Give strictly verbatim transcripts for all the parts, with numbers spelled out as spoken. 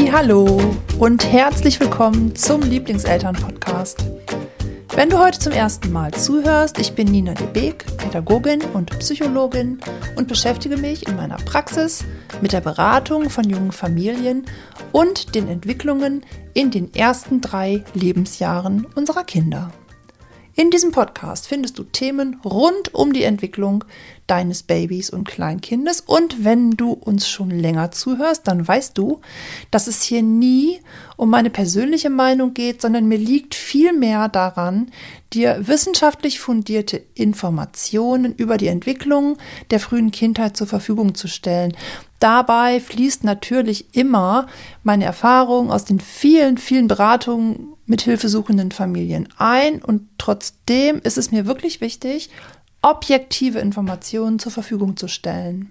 Hallihallo und herzlich willkommen zum Lieblingseltern-Podcast. Wenn du heute zum ersten Mal zuhörst, ich bin Nina de Beek, Pädagogin und Psychologin und beschäftige mich in meiner Praxis mit der Beratung von jungen Familien und den Entwicklungen in den ersten drei Lebensjahren unserer Kinder. In diesem Podcast findest du Themen rund um die Entwicklung deines Babys und Kleinkindes. Und wenn du uns schon länger zuhörst, dann weißt du, dass es hier nie um meine persönliche Meinung geht, sondern mir liegt viel mehr daran, dir wissenschaftlich fundierte Informationen über die Entwicklung der frühen Kindheit zur Verfügung zu stellen. Dabei fließt natürlich immer meine Erfahrung aus den vielen, vielen Beratungen mit hilfesuchenden Familien ein, und trotzdem ist es mir wirklich wichtig, objektive Informationen zur Verfügung zu stellen.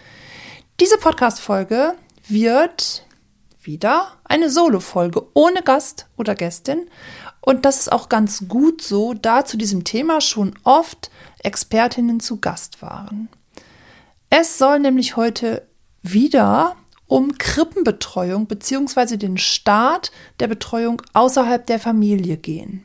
Diese Podcast-Folge wird wieder eine Solo-Folge ohne Gast oder Gästin, und das ist auch ganz gut so, da zu diesem Thema schon oft Expertinnen zu Gast waren. Es soll nämlich heute wieder um Krippenbetreuung bzw. den Start der Betreuung außerhalb der Familie gehen.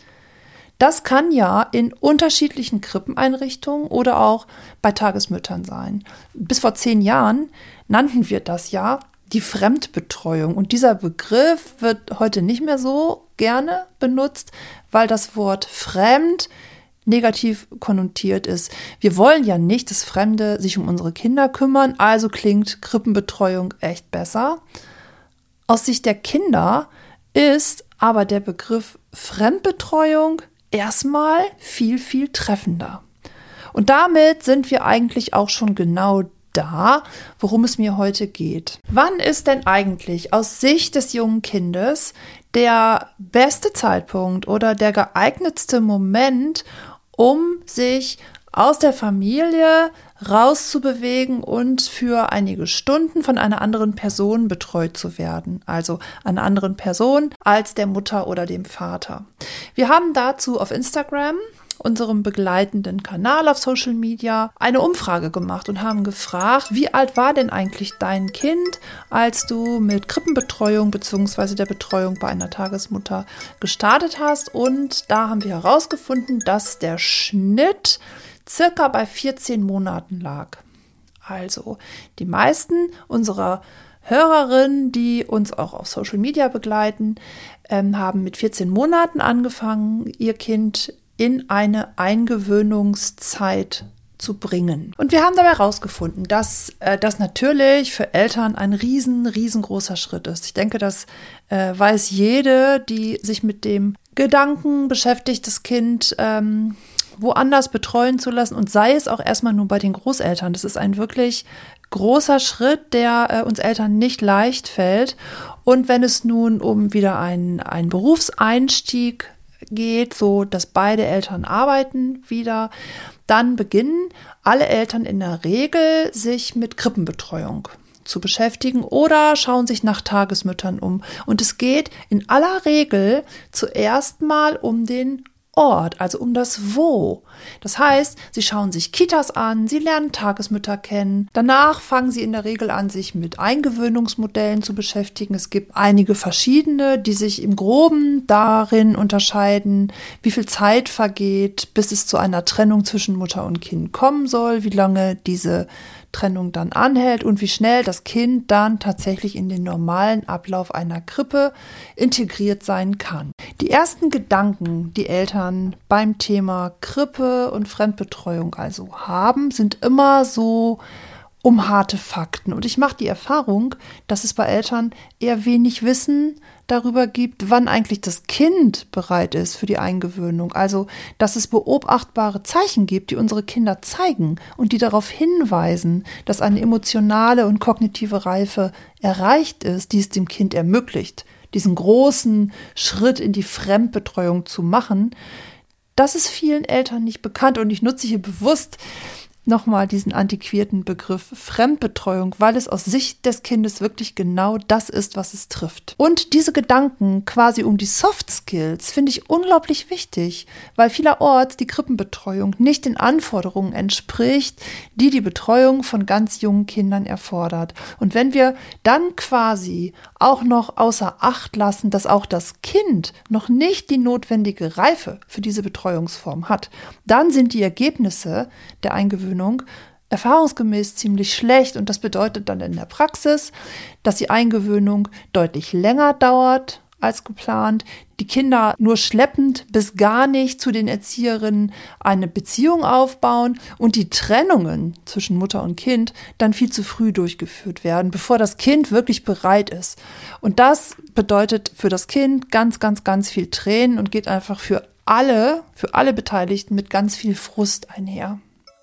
Das kann ja in unterschiedlichen Krippeneinrichtungen oder auch bei Tagesmüttern sein. Bis vor zehn Jahren nannten wir das ja die Fremdbetreuung. Und dieser Begriff wird heute nicht mehr so gerne benutzt, weil das Wort fremd negativ konnotiert ist. Wir wollen ja nicht, dass Fremde sich um unsere Kinder kümmern, also klingt Krippenbetreuung echt besser. Aus Sicht der Kinder ist aber der Begriff Fremdbetreuung erstmal viel, viel treffender. Und damit sind wir eigentlich auch schon genau da, worum es mir heute geht. Wann ist denn eigentlich aus Sicht des jungen Kindes der beste Zeitpunkt oder der geeignetste Moment, um sich aus der Familie rauszubewegen und für einige Stunden von einer anderen Person betreut zu werden, also einer anderen Person als der Mutter oder dem Vater? Wir haben dazu auf Instagram, unserem begleitenden Kanal auf Social Media, eine Umfrage gemacht und haben gefragt, wie alt war denn eigentlich dein Kind, als du mit Krippenbetreuung bzw. der Betreuung bei einer Tagesmutter gestartet hast. Und da haben wir herausgefunden, dass der Schnitt circa bei vierzehn Monaten lag. Also die meisten unserer Hörerinnen, die uns auch auf Social Media begleiten, ähm, haben mit vierzehn Monaten angefangen, ihr Kind in eine Eingewöhnungszeit zu bringen. Und wir haben dabei herausgefunden, dass äh, das natürlich für Eltern ein riesen, riesengroßer Schritt ist. Ich denke, das äh, weiß jede, die sich mit dem Gedanken beschäftigt, das Kind ähm, woanders betreuen zu lassen, und sei es auch erstmal nur bei den Großeltern. Das ist ein wirklich großer Schritt, der äh, uns Eltern nicht leicht fällt. Und wenn es nun um wieder einen, einen Berufseinstieg geht, so dass beide Eltern arbeiten wieder, dann beginnen alle Eltern in der Regel sich mit Krippenbetreuung zu beschäftigen oder schauen sich nach Tagesmüttern um. Und es geht in aller Regel zuerst mal um den Ort, also um das Wo. Das heißt, sie schauen sich Kitas an, sie lernen Tagesmütter kennen. Danach fangen sie in der Regel an, sich mit Eingewöhnungsmodellen zu beschäftigen. Es gibt einige verschiedene, die sich im Groben darin unterscheiden, wie viel Zeit vergeht, bis es zu einer Trennung zwischen Mutter und Kind kommen soll, wie lange diese Trennung dann anhält und wie schnell das Kind dann tatsächlich in den normalen Ablauf einer Krippe integriert sein kann. Die ersten Gedanken, die Eltern beim Thema Krippe und Fremdbetreuung also haben, sind immer so um harte Fakten. Und ich mache die Erfahrung, dass es bei Eltern eher wenig Wissen darüber gibt, wann eigentlich das Kind bereit ist für die Eingewöhnung. Also, dass es beobachtbare Zeichen gibt, die unsere Kinder zeigen und die darauf hinweisen, dass eine emotionale und kognitive Reife erreicht ist, die es dem Kind ermöglicht, diesen großen Schritt in die Fremdbetreuung zu machen. Das ist vielen Eltern nicht bekannt, und ich nutze hier bewusst nochmal diesen antiquierten Begriff Fremdbetreuung, weil es aus Sicht des Kindes wirklich genau das ist, was es trifft. Und diese Gedanken quasi um die Soft Skills finde ich unglaublich wichtig, weil vielerorts die Krippenbetreuung nicht den Anforderungen entspricht, die die Betreuung von ganz jungen Kindern erfordert. Und wenn wir dann quasi auch noch außer Acht lassen, dass auch das Kind noch nicht die notwendige Reife für diese Betreuungsform hat, dann sind die Ergebnisse der Eingewöhnung erfahrungsgemäß ziemlich schlecht und das bedeutet dann in der Praxis, dass die Eingewöhnung deutlich länger dauert als geplant, die Kinder nur schleppend bis gar nicht zu den Erzieherinnen eine Beziehung aufbauen und die Trennungen zwischen Mutter und Kind dann viel zu früh durchgeführt werden, bevor das Kind wirklich bereit ist. Und das bedeutet für das Kind ganz, ganz, ganz viel Tränen und geht einfach für alle, für alle Beteiligten mit ganz viel Frust einher.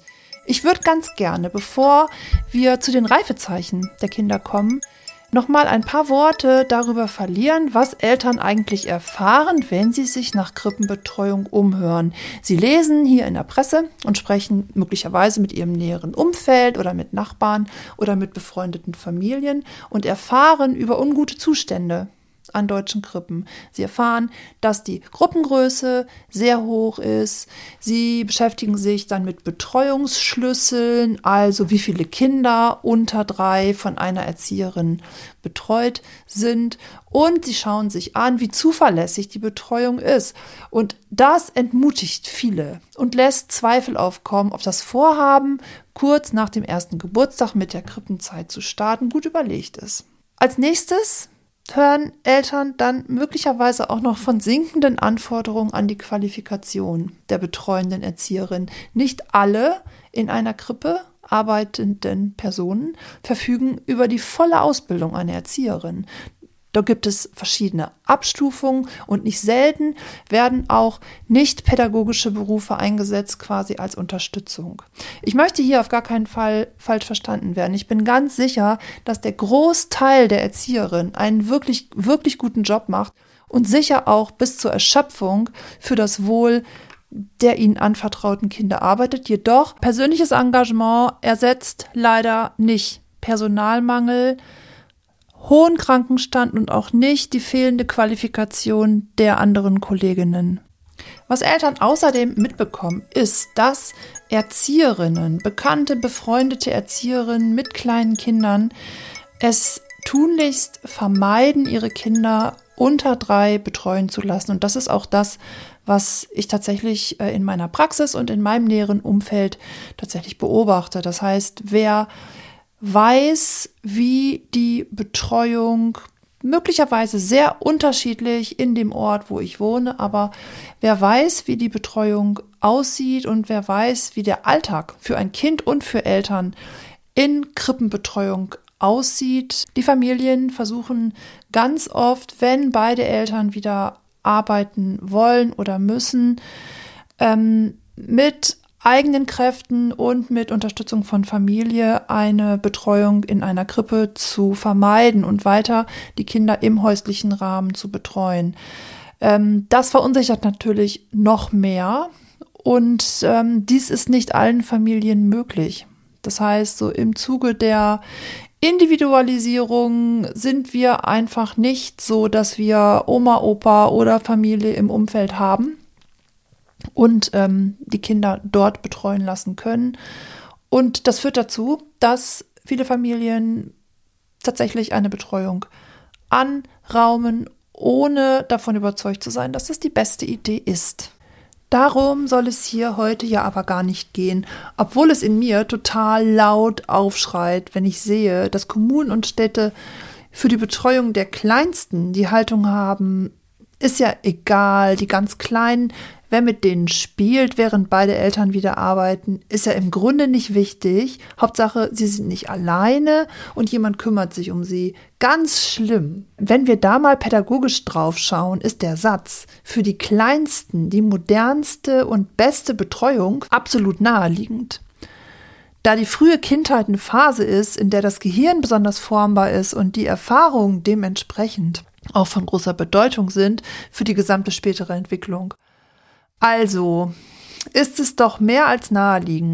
Ich würde ganz gerne, bevor wir zu den Reifezeichen der Kinder kommen, nochmal ein paar Worte darüber verlieren, was Eltern eigentlich erfahren, wenn sie sich nach Krippenbetreuung umhören. Sie lesen hier in der Presse und sprechen möglicherweise mit ihrem näheren Umfeld oder mit Nachbarn oder mit befreundeten Familien und erfahren über ungute Zustände an deutschen Krippen. Sie erfahren, dass die Gruppengröße sehr hoch ist. Sie beschäftigen sich dann mit Betreuungsschlüsseln, also wie viele Kinder unter drei von einer Erzieherin betreut sind. Und sie schauen sich an, wie zuverlässig die Betreuung ist. Und das entmutigt viele und lässt Zweifel aufkommen, ob das Vorhaben, kurz nach dem ersten Geburtstag mit der Krippenzeit zu starten, gut überlegt ist. Als nächstes hören Eltern dann möglicherweise auch noch von sinkenden Anforderungen an die Qualifikation der betreuenden Erzieherin. Nicht alle in einer Krippe arbeitenden Personen verfügen über die volle Ausbildung einer Erzieherin. Da gibt es verschiedene Abstufungen und nicht selten werden auch nicht pädagogische Berufe eingesetzt, quasi als Unterstützung. Ich möchte hier auf gar keinen Fall falsch verstanden werden. Ich bin ganz sicher, dass der Großteil der Erzieherin einen wirklich, wirklich guten Job macht und sicher auch bis zur Erschöpfung für das Wohl der ihnen anvertrauten Kinder arbeitet. Jedoch persönliches Engagement ersetzt leider nicht Personalmangel, hohen Krankenstand und auch nicht die fehlende Qualifikation der anderen Kolleginnen. Was Eltern außerdem mitbekommen, ist, dass Erzieherinnen, bekannte, befreundete Erzieherinnen mit kleinen Kindern es tunlichst vermeiden, ihre Kinder unter drei betreuen zu lassen. Und das ist auch das, was ich tatsächlich in meiner Praxis und in meinem näheren Umfeld tatsächlich beobachte. Das heißt, wer weiß, wie die Betreuung möglicherweise sehr unterschiedlich in dem Ort, wo ich wohne, aber wer weiß, wie die Betreuung aussieht und wer weiß, wie der Alltag für ein Kind und für Eltern in Krippenbetreuung aussieht. Die Familien versuchen ganz oft, wenn beide Eltern wieder arbeiten wollen oder müssen, ähm, mit eigenen Kräften und mit Unterstützung von Familie eine Betreuung in einer Krippe zu vermeiden und weiter die Kinder im häuslichen Rahmen zu betreuen. Ähm, das verunsichert natürlich noch mehr und ähm, dies ist nicht allen Familien möglich. Das heißt, so im Zuge der Individualisierung sind wir einfach nicht so, dass wir Oma, Opa oder Familie im Umfeld haben und ähm, die Kinder dort betreuen lassen können. Und das führt dazu, dass viele Familien tatsächlich eine Betreuung anraumen, ohne davon überzeugt zu sein, dass das die beste Idee ist. Darum soll es hier heute ja aber gar nicht gehen, obwohl es in mir total laut aufschreit, wenn ich sehe, dass Kommunen und Städte für die Betreuung der Kleinsten die Haltung haben, ist ja egal, die ganz Kleinen, wer mit denen spielt, während beide Eltern wieder arbeiten, ist ja im Grunde nicht wichtig. Hauptsache, sie sind nicht alleine und jemand kümmert sich um sie. Ganz schlimm. Wenn wir da mal pädagogisch drauf schauen, ist der Satz für die Kleinsten die modernste und beste Betreuung absolut naheliegend. Da die frühe Kindheit eine Phase ist, in der das Gehirn besonders formbar ist und die Erfahrungen dementsprechend auch von großer Bedeutung sind für die gesamte spätere Entwicklung. Also ist es doch mehr als naheliegend,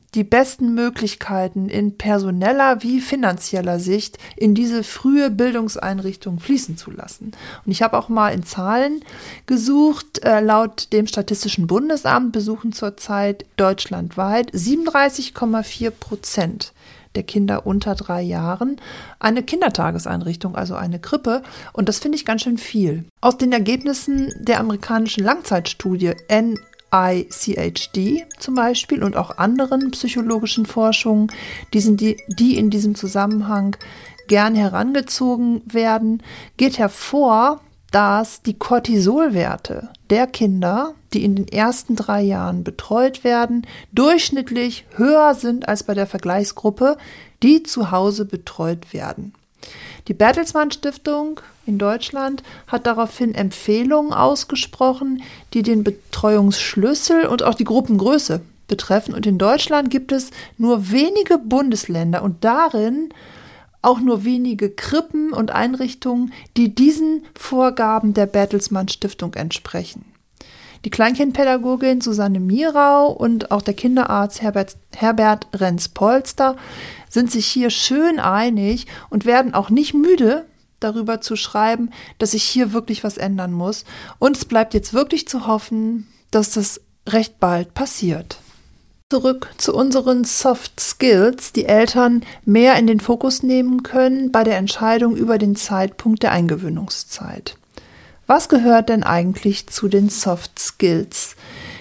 die besten Möglichkeiten in personeller wie finanzieller Sicht in diese frühe Bildungseinrichtung fließen zu lassen. Und ich habe auch mal in Zahlen gesucht. Äh, laut dem Statistischen Bundesamt besuchen zurzeit deutschlandweit siebenunddreißig Komma vier Prozent der Kinder unter drei Jahren eine Kindertageseinrichtung, also eine Krippe. Und das finde ich ganz schön viel. Aus den Ergebnissen der amerikanischen Langzeitstudie N I C H D zum Beispiel und auch anderen psychologischen Forschungen, die, sind die, die in diesem Zusammenhang gern herangezogen werden, geht hervor, dass die Cortisolwerte der Kinder, die in den ersten drei Jahren betreut werden, durchschnittlich höher sind als bei der Vergleichsgruppe, die zu Hause betreut werden. Die Bertelsmann Stiftung in Deutschland hat daraufhin Empfehlungen ausgesprochen, die den Betreuungsschlüssel und auch die Gruppengröße betreffen. Und in Deutschland gibt es nur wenige Bundesländer und darin auch nur wenige Krippen und Einrichtungen, die diesen Vorgaben der Bertelsmann Stiftung entsprechen. Die Kleinkindpädagogin Susanne Mirau und auch der Kinderarzt Herbert, Herbert Renz-Polster sind sich hier schön einig und werden auch nicht müde, darüber zu schreiben, dass sich hier wirklich was ändern muss. Und es bleibt jetzt wirklich zu hoffen, dass das recht bald passiert. Zurück zu unseren Soft Skills, die Eltern mehr in den Fokus nehmen können bei der Entscheidung über den Zeitpunkt der Eingewöhnungszeit. Was gehört denn eigentlich zu den Soft Skills?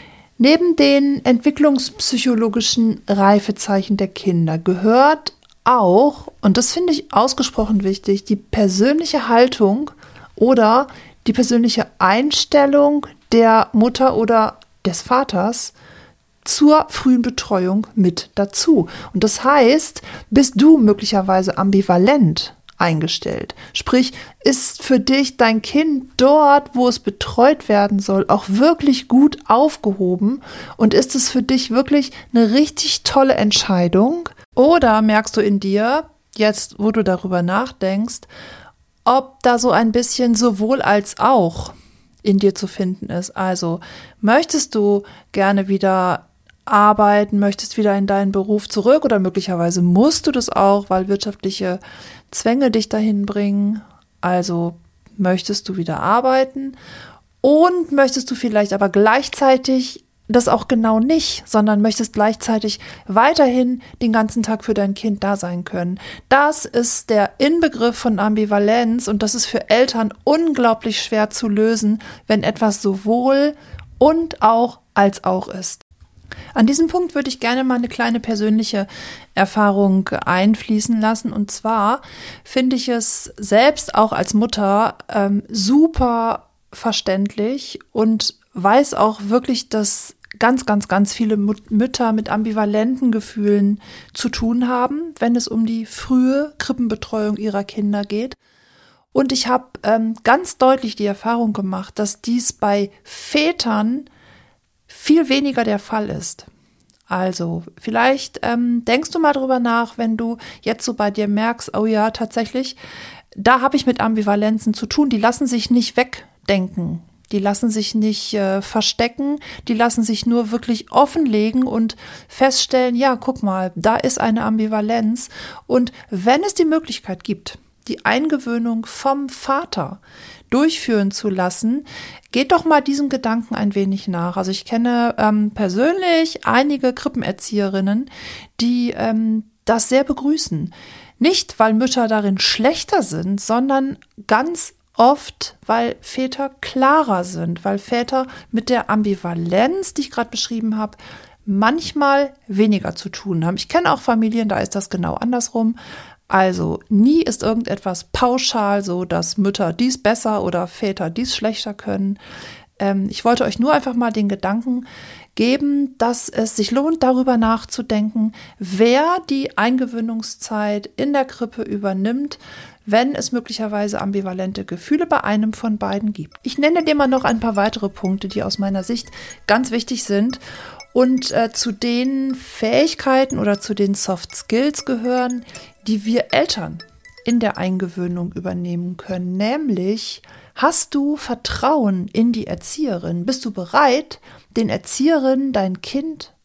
Neben den entwicklungspsychologischen Reifezeichen der Kinder gehört auch, und das finde ich ausgesprochen wichtig, die persönliche Haltung oder die persönliche Einstellung der Mutter oder des Vaters zur frühen Betreuung mit dazu. Und das heißt, bist du möglicherweise ambivalent eingestellt? Sprich, ist für dich dein Kind dort, wo es betreut werden soll, auch wirklich gut aufgehoben? Und ist es für dich wirklich eine richtig tolle Entscheidung? Oder merkst du in dir, jetzt wo du darüber nachdenkst, ob da so ein bisschen sowohl als auch in dir zu finden ist? Also möchtest du gerne wieder arbeiten, möchtest wieder in deinen Beruf zurück oder möglicherweise musst du das auch, weil wirtschaftliche Zwänge dich dahin bringen. Also möchtest du wieder arbeiten und möchtest du vielleicht aber gleichzeitig das auch genau nicht, sondern möchtest gleichzeitig weiterhin den ganzen Tag für dein Kind da sein können. Das ist der Inbegriff von Ambivalenz und das ist für Eltern unglaublich schwer zu lösen, wenn etwas sowohl und auch als auch ist. An diesem Punkt würde ich gerne mal eine kleine persönliche Erfahrung einfließen lassen. Und zwar finde ich es selbst auch als Mutter ähm, super verständlich und weiß auch wirklich, dass ganz, ganz, ganz viele Mut- Mütter mit ambivalenten Gefühlen zu tun haben, wenn es um die frühe Krippenbetreuung ihrer Kinder geht. Und ich habe ähm, ganz deutlich die Erfahrung gemacht, dass dies bei Vätern viel weniger der Fall ist. Also vielleicht ähm, denkst du mal drüber nach, wenn du jetzt so bei dir merkst, oh ja, tatsächlich, da habe ich mit Ambivalenzen zu tun, die lassen sich nicht wegdenken, die lassen sich nicht äh, verstecken, die lassen sich nur wirklich offenlegen und feststellen, ja, guck mal, da ist eine Ambivalenz. Und wenn es die Möglichkeit gibt, die Eingewöhnung vom Vater durchführen zu lassen, geht doch mal diesem Gedanken ein wenig nach. Also ich kenne ähm, persönlich einige Krippenerzieherinnen, die ähm, das sehr begrüßen. Nicht, weil Mütter darin schlechter sind, sondern ganz oft, weil Väter klarer sind, weil Väter mit der Ambivalenz, die ich gerade beschrieben habe, manchmal weniger zu tun haben. Ich kenne auch Familien, da ist das genau andersrum. Also nie ist irgendetwas pauschal so, dass Mütter dies besser oder Väter dies schlechter können. Ähm, ich wollte euch nur einfach mal den Gedanken geben, dass es sich lohnt, darüber nachzudenken, wer die Eingewöhnungszeit in der Krippe übernimmt, wenn es möglicherweise ambivalente Gefühle bei einem von beiden gibt. Ich nenne dir mal noch ein paar weitere Punkte, die aus meiner Sicht ganz wichtig sind und äh, zu den Fähigkeiten oder zu den Soft Skills gehören, die wir Eltern in der Eingewöhnung übernehmen können. Nämlich, hast du Vertrauen in die Erzieherin? Bist du bereit, den Erzieherinnen dein Kind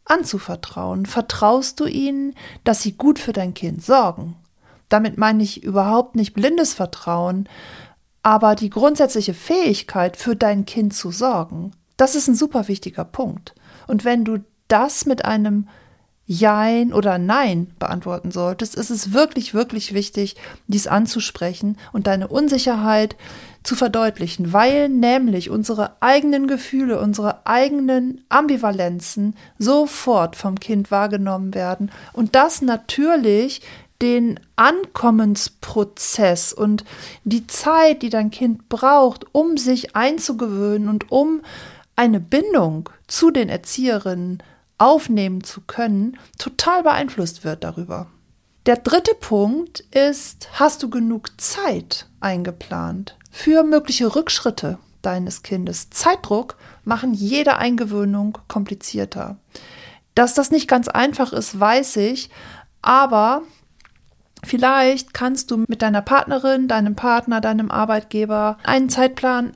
anzuvertrauen? Vertraust du ihnen, dass sie gut für dein Kind sorgen? Damit meine ich überhaupt nicht blindes Vertrauen, aber die grundsätzliche Fähigkeit, für dein Kind zu sorgen. Das ist ein super wichtiger Punkt. Und wenn du das mit einem Jein oder Nein beantworten solltest, ist es wirklich, wirklich wichtig, dies anzusprechen und deine Unsicherheit zu verdeutlichen, weil nämlich unsere eigenen Gefühle, unsere eigenen Ambivalenzen sofort vom Kind wahrgenommen werden und das natürlich den Ankommensprozess und die Zeit, die dein Kind braucht, um sich einzugewöhnen und um eine Bindung zu den Erzieherinnen aufnehmen zu können, total beeinflusst wird darüber. Der dritte Punkt ist, hast du genug Zeit eingeplant für mögliche Rückschritte deines Kindes? Zeitdruck machen jede Eingewöhnung komplizierter. Dass das nicht ganz einfach ist, weiß ich, aber vielleicht kannst du mit deiner Partnerin, deinem Partner, deinem Arbeitgeber einen Zeitplan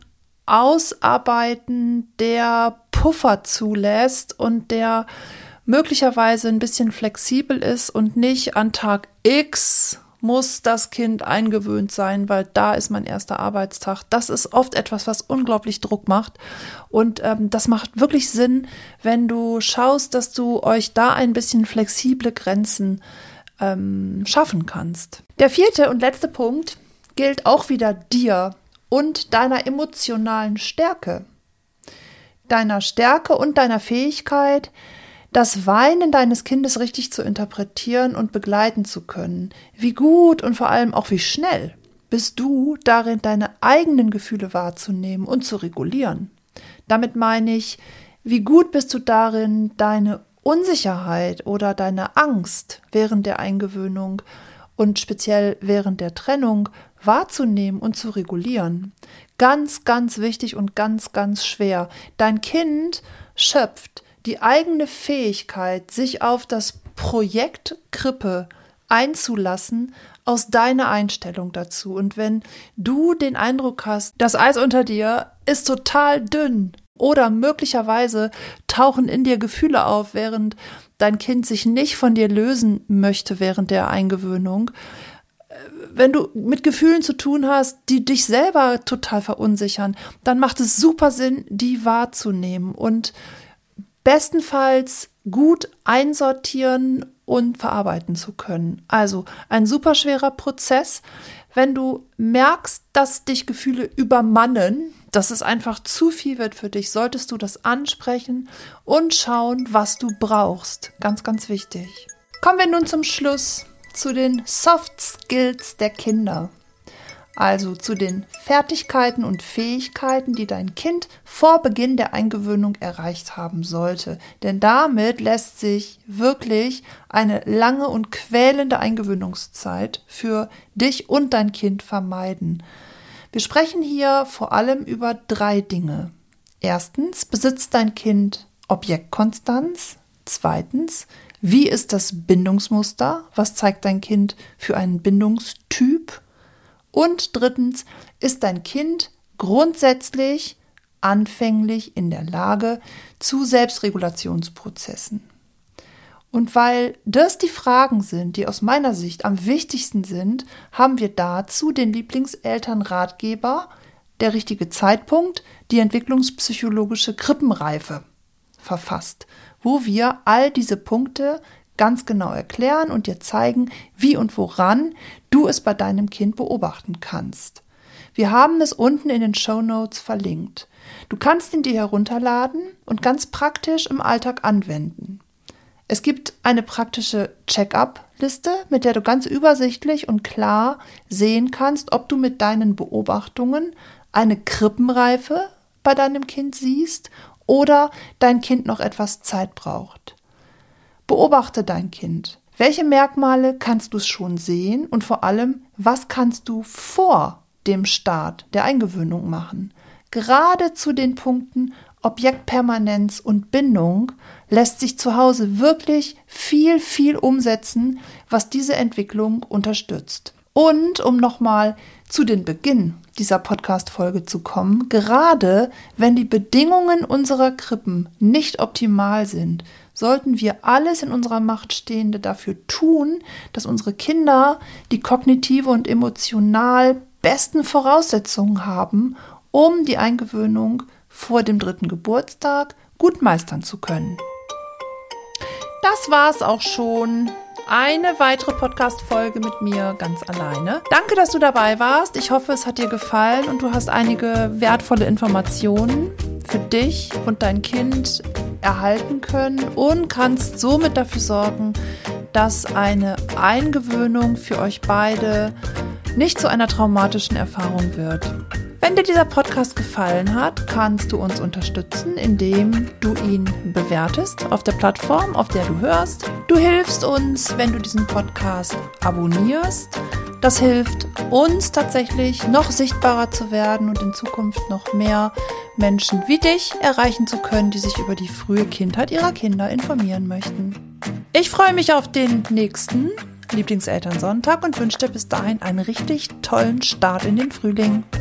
ausarbeiten, der Puffer zulässt und der möglicherweise ein bisschen flexibel ist und nicht an Tag X muss das Kind eingewöhnt sein, weil da ist mein erster Arbeitstag. Das ist oft etwas, was unglaublich Druck macht und ähm, das macht wirklich Sinn, wenn du schaust, dass du euch da ein bisschen flexible Grenzen ähm, schaffen kannst. Der vierte und letzte Punkt gilt auch wieder dir und deiner emotionalen Stärke. Deiner Stärke und deiner Fähigkeit, das Weinen deines Kindes richtig zu interpretieren und begleiten zu können. Wie gut und vor allem auch wie schnell bist du darin, deine eigenen Gefühle wahrzunehmen und zu regulieren. Damit meine ich, wie gut bist du darin, deine Unsicherheit oder deine Angst während der Eingewöhnung und speziell während der Trennung wahrzunehmen und zu regulieren. Ganz, ganz wichtig und ganz, ganz schwer. Dein Kind schöpft die eigene Fähigkeit, sich auf das Projekt Krippe einzulassen, aus deiner Einstellung dazu. Und wenn du den Eindruck hast, das Eis unter dir ist total dünn oder möglicherweise tauchen in dir Gefühle auf, während dein Kind sich nicht von dir lösen möchte während der Eingewöhnung, wenn du mit Gefühlen zu tun hast, die dich selber total verunsichern, dann macht es super Sinn, die wahrzunehmen und bestenfalls gut einsortieren und verarbeiten zu können. Also ein super schwerer Prozess. Wenn du merkst, dass dich Gefühle übermannen, dass es einfach zu viel wird für dich, solltest du das ansprechen und schauen, was du brauchst. Ganz, ganz wichtig. Kommen wir nun zum Schluss zu den Soft Skills der Kinder. Also zu den Fertigkeiten und Fähigkeiten, die dein Kind vor Beginn der Eingewöhnung erreicht haben sollte. Denn damit lässt sich wirklich eine lange und quälende Eingewöhnungszeit für dich und dein Kind vermeiden. Wir sprechen hier vor allem über drei Dinge. Erstens, besitzt dein Kind Objektkonstanz? Zweitens, wie ist das Bindungsmuster? Was zeigt dein Kind für einen Bindungstyp? Und drittens, ist dein Kind grundsätzlich anfänglich in der Lage zu Selbstregulationsprozessen? Und weil das die Fragen sind, die aus meiner Sicht am wichtigsten sind, haben wir dazu den Lieblingselternratgeber Der richtige Zeitpunkt, die entwicklungspsychologische Krippenreife verfasst, wo wir all diese Punkte ganz genau erklären und dir zeigen, wie und woran du es bei deinem Kind beobachten kannst. Wir haben es unten in den Shownotes verlinkt. Du kannst ihn dir herunterladen und ganz praktisch im Alltag anwenden. Es gibt eine praktische Check-up-Liste, mit der du ganz übersichtlich und klar sehen kannst, ob du mit deinen Beobachtungen eine Krippenreife bei deinem Kind siehst oder dein Kind noch etwas Zeit braucht. Beobachte dein Kind. Welche Merkmale kannst du schon sehen und vor allem, was kannst du vor dem Start der Eingewöhnung machen? Gerade zu den Punkten Objektpermanenz und Bindung lässt sich zu Hause wirklich viel, viel umsetzen, was diese Entwicklung unterstützt. Und um nochmal zu den Beginn dieser Podcast-Folge zu kommen, gerade wenn die Bedingungen unserer Krippen nicht optimal sind, sollten wir alles in unserer Macht Stehende dafür tun, dass unsere Kinder die kognitive und emotional besten Voraussetzungen haben, um die Eingewöhnung vor dem dritten Geburtstag gut meistern zu können. Das war's auch schon. Eine weitere Podcast-Folge mit mir ganz alleine. Danke, dass du dabei warst. Ich hoffe, es hat dir gefallen und du hast einige wertvolle Informationen für dich und dein Kind erhalten können und kannst somit dafür sorgen, dass eine Eingewöhnung für euch beide nicht zu einer traumatischen Erfahrung wird. Wenn dir dieser Podcast gefallen hat, kannst du uns unterstützen, indem du ihn bewertest auf der Plattform, auf der du hörst. Du hilfst uns, wenn du diesen Podcast abonnierst. Das hilft uns tatsächlich, noch sichtbarer zu werden und in Zukunft noch mehr Menschen wie dich erreichen zu können, die sich über die frühe Kindheit ihrer Kinder informieren möchten. Ich freue mich auf den nächsten Lieblingselternsonntag und wünsche dir bis dahin einen richtig tollen Start in den Frühling.